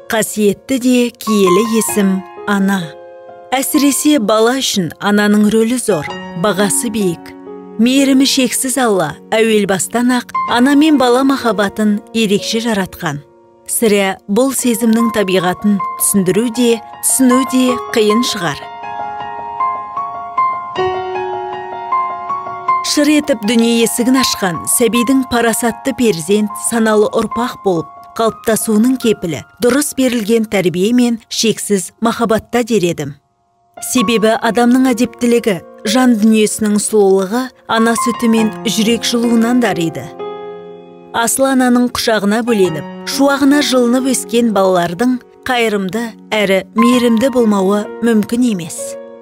Қасиетті де киелі есім ана. Әсіресе бала үшін ананың рөлі зор, бағасы биік. Мейірімі шексіз Алла әуел бастан-ақ ана мен бала махаббатын ерекше жаратқан. Сірә бұл сезімнің табиғатын түсіндіру де, түсіну де қиын шығар. Шыр етіп дүние есігін ашқан сәбидің парасатты перзент, саналы ұрпақ болып, қалыптасуының кепілі дұрыс берілген тәрбие мен шексіз махаббатта дер едім. Себебі адамның әдептілігі, жан дүниесінің сұлулығы ана сүті мен жүрек жылуынан дариды. Асыл ананың құшағына бөленіп, шуағына жылынып өскен балалардың қайырымды әрі мейірімді болмауы мүмкін емес.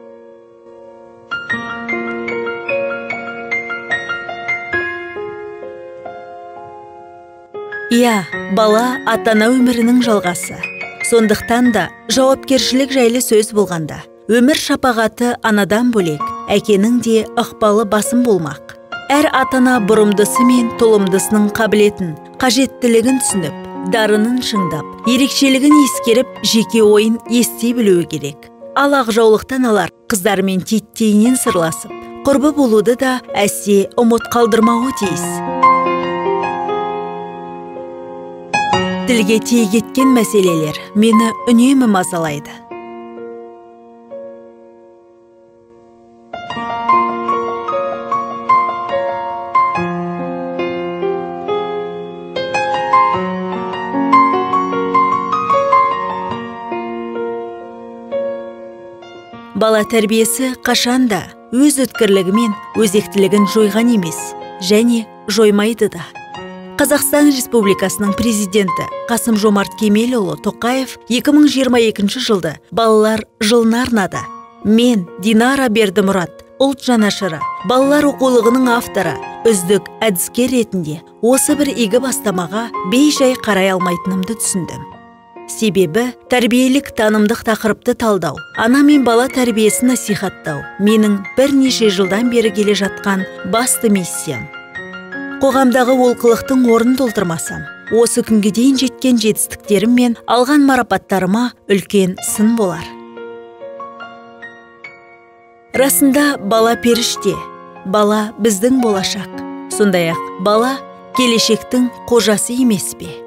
Иә, бала ата-ана өмірінің жалғасы. Сондықтан да жауапкершілік жайлы сөз болғанда, өмір шапағаты анадан бөлек, әкенің де ықпалы басым болмақ. Әр ата-ана бұрымдысы мен толымдысының қабілетін, қажеттілігін түсініп, дарынын шыңдап, ерекшелігін ескеріп, жеке ойын ести білуі керек. Ал ақжаулықтан алар қыздармен титтейінен сырласып, құрбы болуды да әсте ұмыт қалдырмауы тиіс. Тілге тиек еткен мәселелер мені үнемі мазалайды. Бала тәрбиесі қашанда өз өткірлігімен өзектілігін жойған емес, және жоймайды да. Қазақстан Республикасының президенті Қасым-Жомарт Кемелұлы Тоқаев 2022 жылды балалар жылына арнады. Мен, Динара Бердімұрат, ұлт жанашыры, балалар оқулығының авторы, үздік әдіскер ретінде осы бір игі бастамаға бей-жай қарай алмайтынымды түсіндім. Себебі тәрбиелік танымдық тақырыпты талдау, ана мен бала тәрбиесін насихаттау менің бірнеше жылдан бері келе жатқан басты миссиям. Қоғамдағы олқылықтың орнын толтырмасам, осы күнге дейін жеткен жетістіктерім мен алған марапаттарыма үлкен сын болар. Расында бала періште, бала біздің болашақ. Сондай-ақ бала келешектің қожасы емес пе?